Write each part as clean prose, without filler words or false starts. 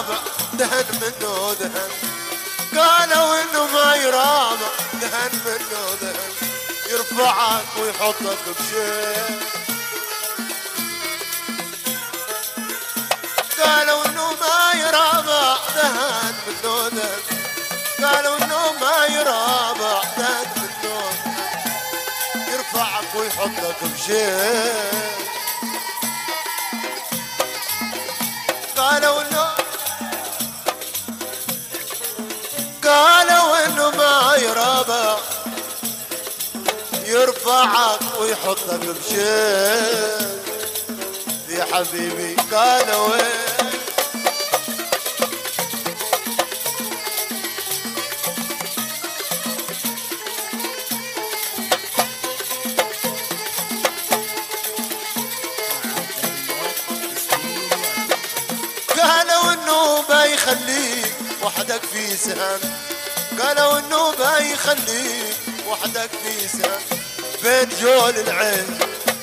يرابع دهن منه دهن، قالوا انه ما يرابع دهن منه دهن، يرفعك ويحطك بشيء. قالوا انه ما يرابع دهن منه دهن، قالوا انه ما يرابع دهن منه دهن، يرفعك ويحطك بشيء. قالوا انه ما يرابع يرفعك ويحطك بشيء. يا حبيبي قالوا قالوا انه بيخليك وحدك في سهن، قالوا انه بيخليك وحدك في سهن بين جول العين.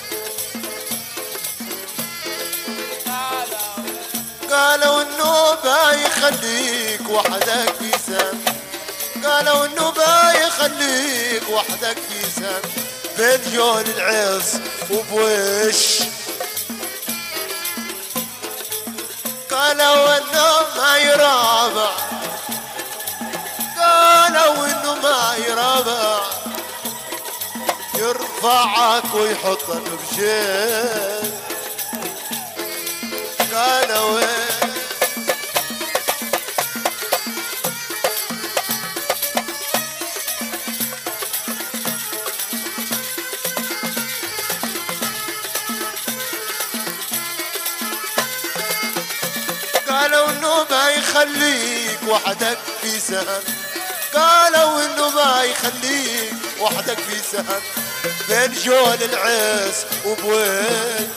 قالوا انه بيخليك وحدك في سهن، قالوا انه بيخليك وحدك في سهن بين جول العيص وبوش. قالوا انه ما يرابع، قالوا انه ما يرابع يرفعك ويحطك بشيء. قالوا قالوا انه بيخليك وحدك في سهن، قالوا انه بيخليك وحدك في سهن بين جول العيس وبوين.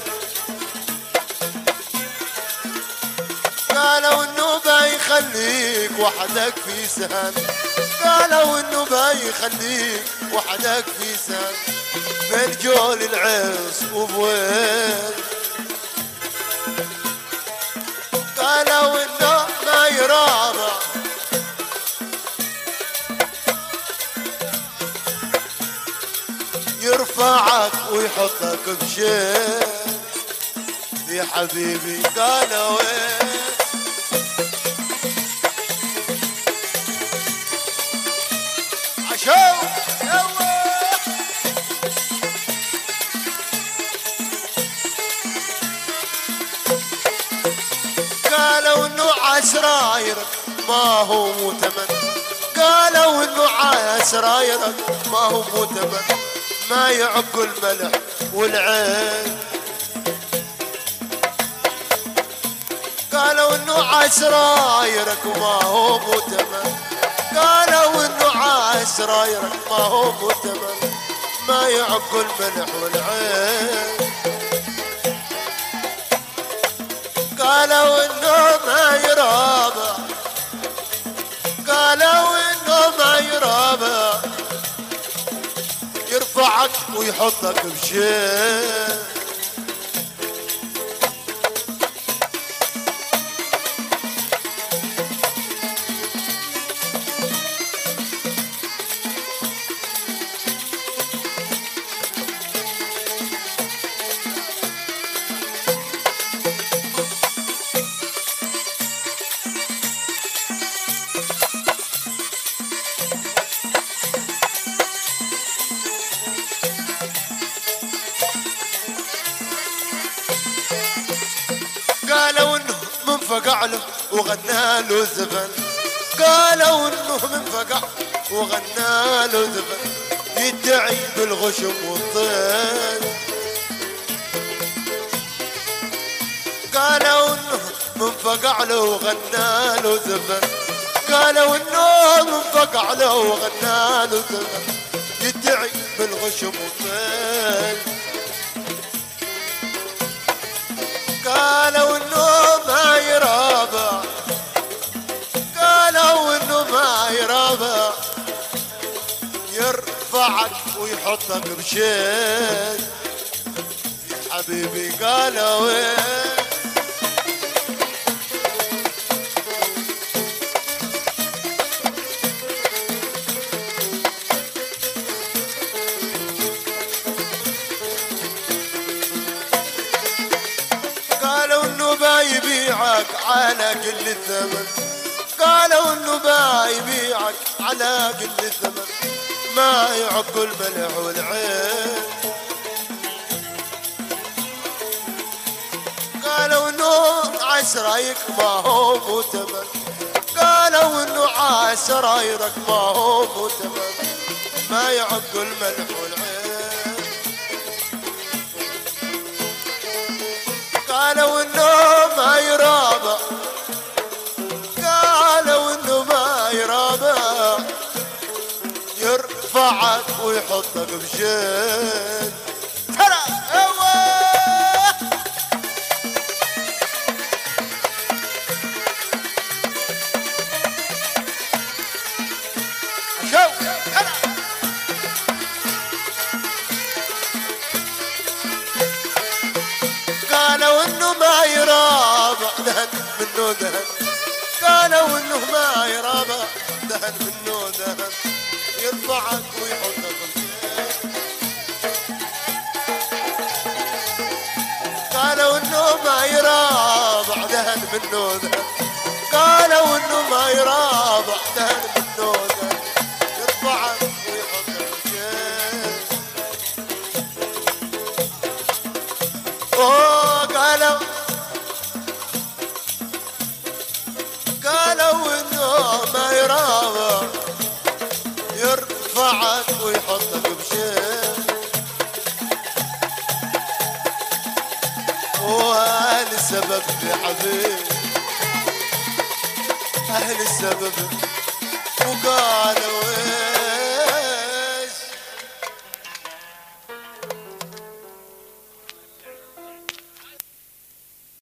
قالوا انه بيخليك وحدك في سهن، قالوا انه بيخليك وحدك في سهن بين جول العيس وبوين. قالوا انه ما يرابع يرفعك ويحطك بشيء. يا حبيبي قالوا عشو قالوا انه عسرايرك ما هو مؤتمن، قالوا انه عسرايرك ما هو مؤتمن، ما يعق الملح والعين. قالوا انه عسرايرك ما هو مؤتمن، قالوا انه عسرايرك ما هو مؤتمن، ما يعق الملح والعين. قالوا انه ما يرابع، قالوا انه ما يرابع يرفعك ويحطك بشيء. قالوا انه من فقع له وغنى له زفن، قالوا انه من فقع وغنى له زفن يدعي بالغشم والطين. قالوا انه من فقع له وغنى له زفن، قالوا انه من فقع له وغنى له زفن يدعي بالغشم والطين. قالوا انه ما يرابع، قالوا انه ما يرابع يرفعك ويحطك بشيء. حبيبي قالوا على كل الثمن. قالوا انه ما يبيعك على كل الثمن، ما يعق الملح والعين. قالوا انه عسرايك ما هو مؤتمن، قالوا انه عسرايرك ما هو مؤتمن، ما يعق الملح والعين. قالوا انه ما يرابى، قالوا انه ما يرابى، يرفعك ويحطك بشيء. ترى قالوا انه ما يرابى دهن منه دهن، قالوا انه ما يرابى دهن منه دهن، يرفعك ويحطك بشيء. قالوا انه ما يرابى دهن منه دهن، قالوا انه ما يرابى دهن منه دهن، يرفعك ويحطك بشيء. قالوا انه ما يرابى، يرفعك ويحطك بشيء. واهل السبب يا حبيب، اهل السبب وقالوا